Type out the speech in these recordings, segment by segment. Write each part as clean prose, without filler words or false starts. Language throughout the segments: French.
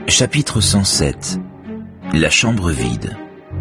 Chapitre 107. La chambre vide.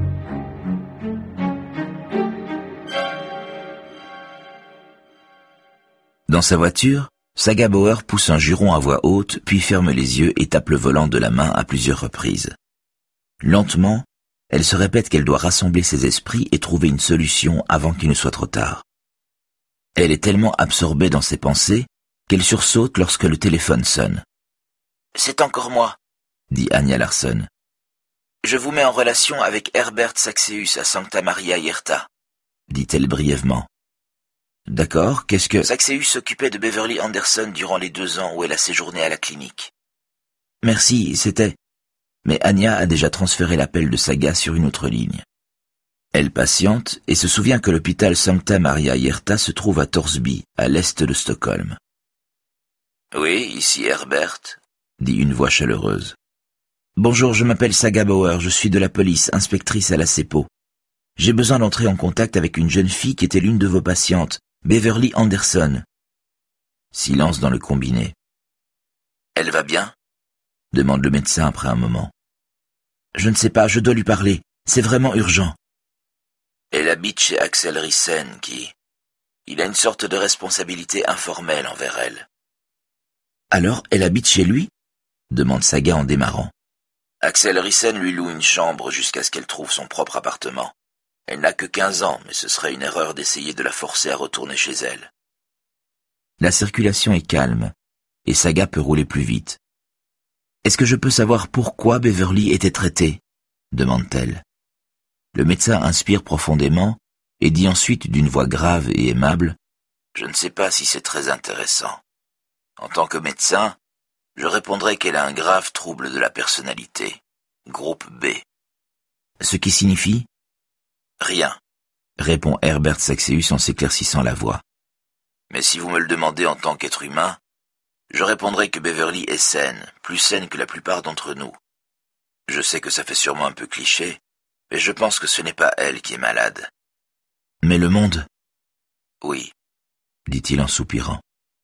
Dans sa voiture, Saga Bauer pousse un juron à voix haute, puis ferme les yeux et tape le volant de la main à plusieurs reprises. Lentement, elle se répète qu'elle doit rassembler ses esprits et trouver une solution avant qu'il ne soit trop tard. Elle est tellement absorbée dans ses pensées qu'elle sursaute lorsque le téléphone sonne. « C'est encore moi », dit Anja Larsson. « Je vous mets en relation avec Herbert Saxeus à Sancta Maria Ierta », dit-elle brièvement. « D'accord, qu'est-ce que... » Saxeus s'occupait de Beverly Anderson durant les 2 ans où elle a séjourné à la clinique. « Merci, c'était... » Mais Anja a déjà transféré l'appel de Saga sur une autre ligne. Elle patiente et se souvient que l'hôpital Sancta Maria Ierta se trouve à Torsby, à l'est de Stockholm. « Oui, ici Herbert », dit une voix chaleureuse. « Bonjour, je m'appelle Saga Bauer, je suis de la police, inspectrice à la CEPO. J'ai besoin d'entrer en contact avec une jeune fille qui était l'une de vos patientes, Beverly Anderson. » Silence dans le combiné. « Elle va bien ?» demande le médecin après un moment. « Je ne sais pas, je dois lui parler, c'est vraiment urgent. » Elle habite chez Axel Rissen qui... Il a une sorte de responsabilité informelle envers elle. « Alors, elle habite chez lui ?» demande Saga en démarrant. Axel Rissen lui loue une chambre jusqu'à ce qu'elle trouve son propre appartement. Elle n'a que 15 ans, mais ce serait une erreur d'essayer de la forcer à retourner chez elle. La circulation est calme, et Saga peut rouler plus vite. « Est-ce que je peux savoir pourquoi Beverly était traitée ?» demande-t-elle. Le médecin inspire profondément et dit ensuite d'une voix grave et aimable « Je ne sais pas si c'est très intéressant. En tant que médecin, je répondrai qu'elle a un grave trouble de la personnalité, groupe B. » Ce qui signifie ? Rien, répond Herbert Saxeus en s'éclaircissant la voix. Mais si vous me le demandez en tant qu'être humain, je répondrai que Beverly est saine, plus saine que la plupart d'entre nous. Je sais que ça fait sûrement un peu cliché, mais je pense que ce n'est pas elle qui est malade. Mais le monde ? Oui, dit-il en soupirant.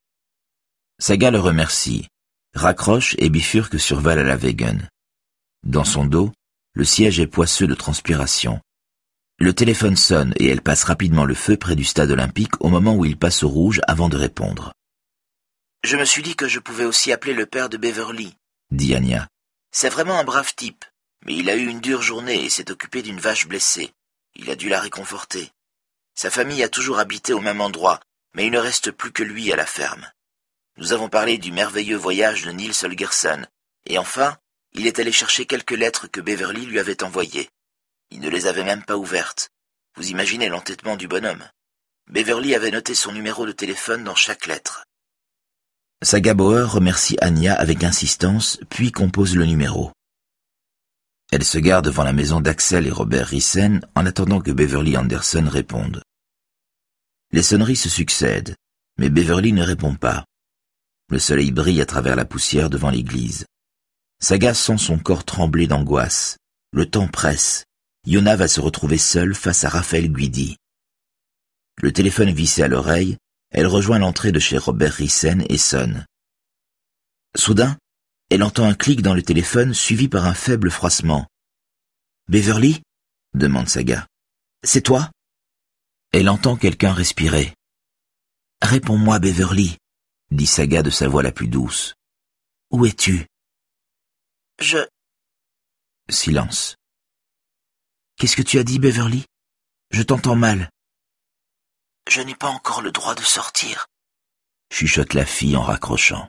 Saga le remercie, raccroche et bifurque sur Valhalla-Wegen. Dans son dos, le siège est poisseux de transpiration. Le téléphone sonne et elle passe rapidement le feu près du stade olympique au moment où il passe au rouge avant de répondre. « Je me suis dit que je pouvais aussi appeler le père de Beverly, » dit Anja. « C'est vraiment un brave type, mais il a eu une dure journée et s'est occupé d'une vache blessée. Il a dû la réconforter. Sa famille a toujours habité au même endroit, mais il ne reste plus que lui à la ferme. Nous avons parlé du merveilleux voyage de Nils Holgersson, et enfin, il est allé chercher quelques lettres que Beverly lui avait envoyées. Il ne les avait même pas ouvertes. Vous imaginez l'entêtement du bonhomme. Beverly avait noté son numéro de téléphone dans chaque lettre. » Saga Bauer remercie Anja avec insistance, puis compose le numéro. Elle se gare devant la maison d'Axel et Robert Rissen en attendant que Beverly Anderson réponde. Les sonneries se succèdent, mais Beverly ne répond pas. Le soleil brille à travers la poussière devant l'église. Saga sent son corps trembler d'angoisse. Le temps presse. Yona va se retrouver seule face à Raphaël Guidi. Le téléphone vissé à l'oreille, elle rejoint l'entrée de chez Robert Rissen et sonne. Soudain, elle entend un clic dans le téléphone suivi par un faible froissement. « Beverly ?» demande Saga. « C'est toi ?» Elle entend quelqu'un respirer. « Réponds-moi, Beverly » dit Saga de sa voix la plus douce. « Où es-tu » ? « Je... » Silence. « Qu'est-ce que tu as dit, Beverly ? Je t'entends mal. »« Je n'ai pas encore le droit de sortir, » chuchote la fille en raccrochant.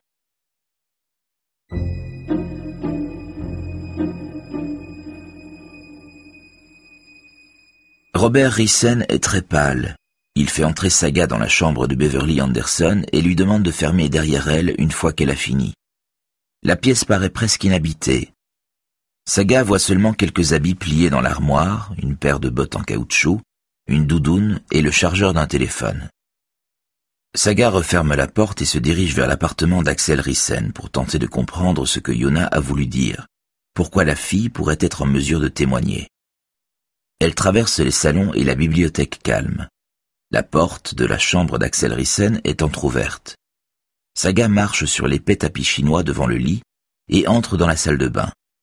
Robert Rissen est très pâle. Il fait entrer Saga dans la chambre de Beverly Anderson et lui demande de fermer derrière elle une fois qu'elle a fini. La pièce paraît presque inhabitée. Saga voit seulement quelques habits pliés dans l'armoire, une paire de bottes en caoutchouc, une doudoune et le chargeur d'un téléphone. Saga referme la porte et se dirige vers l'appartement d'Axel Rissen pour tenter de comprendre ce que Yona a voulu dire, pourquoi la fille pourrait être en mesure de témoigner. Elle traverse les salons et la bibliothèque calme. La porte de la chambre d'Axel Rissen est entr'ouverte. Saga marche sur l'épais tapis chinois devant le lit et entre dans la salle de bain.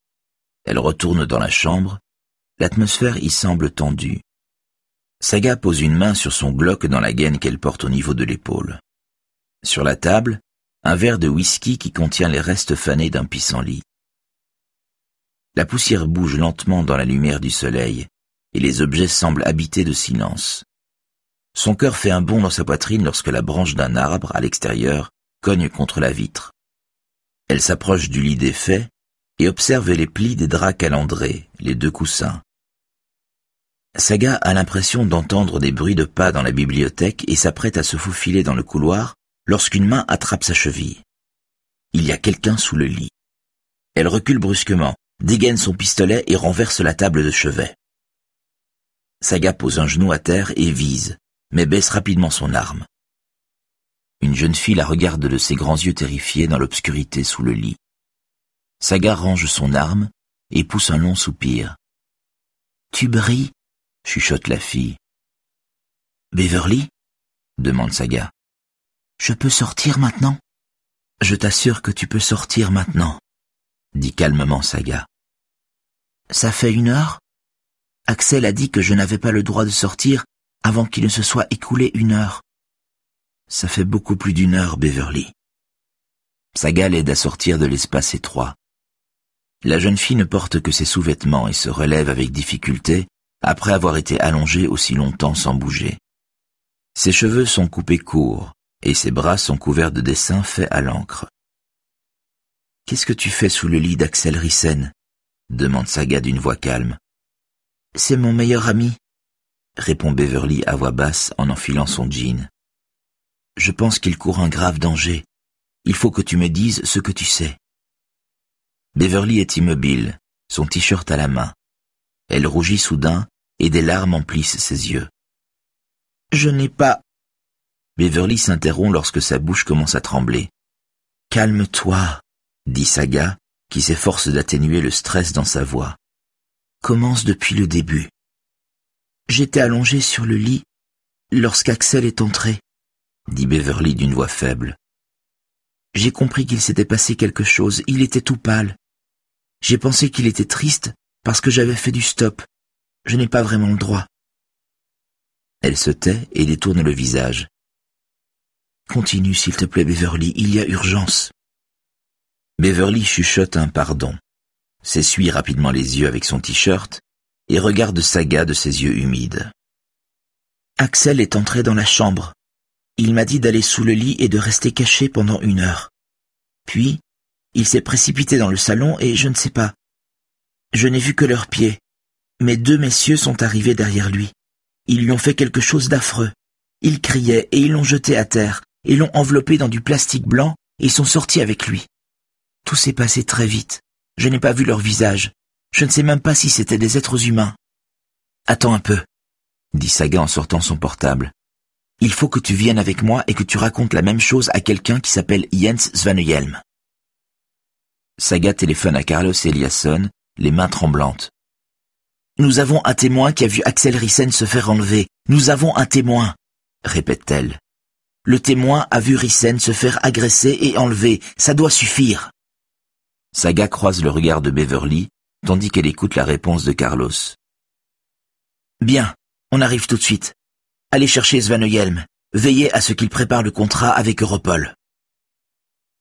Elle retourne dans la chambre. L'atmosphère y semble tendue. Saga pose une main sur son Glock dans la gaine qu'elle porte au niveau de l'épaule. Sur la table, un verre de whisky qui contient les restes fanés d'un pissenlit. La poussière bouge lentement dans la lumière du soleil, et les objets semblent habités de silence. Son cœur fait un bond dans sa poitrine lorsque la branche d'un arbre, à l'extérieur, cogne contre la vitre. Elle s'approche du lit défait et observe les plis des draps calandrés, les 2 coussins. Saga a l'impression d'entendre des bruits de pas dans la bibliothèque et s'apprête à se faufiler dans le couloir lorsqu'une main attrape sa cheville. Il y a quelqu'un sous le lit. Elle recule brusquement, dégaine son pistolet et renverse la table de chevet. Saga pose un genou à terre et vise, mais baisse rapidement son arme. Une jeune fille la regarde de ses grands yeux terrifiés dans l'obscurité sous le lit. Saga range son arme et pousse un long soupir. « Tu brilles ?» chuchote la fille. « Beverly ?» demande Saga. « Je peux sortir maintenant ?»« Je t'assure que tu peux sortir maintenant, » dit calmement Saga. « Ça fait 1 heure ? Axel a dit que je n'avais pas le droit de sortir avant qu'il ne se soit écoulé 1 heure. Ça fait beaucoup plus d'1 heure, Beverly. » Saga l'aide à sortir de l'espace étroit. La jeune fille ne porte que ses sous-vêtements et se relève avec difficulté après avoir été allongée aussi longtemps sans bouger. Ses cheveux sont coupés courts et ses bras sont couverts de dessins faits à l'encre. « Qu'est-ce que tu fais sous le lit d'Axel Rissen ?» demande Saga d'une voix calme. « C'est mon meilleur ami, » répond Beverly à voix basse en enfilant son jean. « Je pense qu'il court un grave danger. Il faut que tu me dises ce que tu sais. » Beverly est immobile, son t-shirt à la main. Elle rougit soudain et des larmes emplissent ses yeux. « Je n'ai pas... » Beverly s'interrompt lorsque sa bouche commence à trembler. « Calme-toi, » dit Saga, qui s'efforce d'atténuer le stress dans sa voix. « Commence depuis le début. » J'étais allongée sur le lit lorsqu'Axel est entré, dit Beverly d'une voix faible. J'ai compris qu'il s'était passé quelque chose, il était tout pâle. J'ai pensé qu'il était triste parce que j'avais fait du stop. Je n'ai pas vraiment le droit. Elle se tait et détourne le visage. Continue, s'il te plaît, Beverly, il y a urgence. Beverly chuchote un pardon, s'essuie rapidement les yeux avec son t-shirt et regarde Saga de ses yeux humides. Axel est entré dans la chambre. Il m'a dit d'aller sous le lit et de rester caché pendant 1 heure. Puis, il s'est précipité dans le salon et je ne sais pas. Je n'ai vu que leurs pieds. Mais 2 messieurs sont arrivés derrière lui. Ils lui ont fait quelque chose d'affreux. Ils criaient et ils l'ont jeté à terre et l'ont enveloppé dans du plastique blanc et sont sortis avec lui. Tout s'est passé très vite. Je n'ai pas vu leur visage. Je ne sais même pas si c'était des êtres humains. Attends un peu, dit Saga en sortant son portable. Il faut que tu viennes avec moi et que tu racontes la même chose à quelqu'un qui s'appelle Jens Svanehjelm. Saga téléphone à Carlos Eliasson, les mains tremblantes. Nous avons un témoin qui a vu Axel Rissen se faire enlever. Nous avons un témoin, répète-t-elle. Le témoin a vu Rissen se faire agresser et enlever. Ça doit suffire. Saga croise le regard de Beverly, tandis qu'elle écoute la réponse de Carlos. Bien, on arrive tout de suite. Allez chercher Svanehjelm. Veillez à ce qu'il prépare le contrat avec Europol.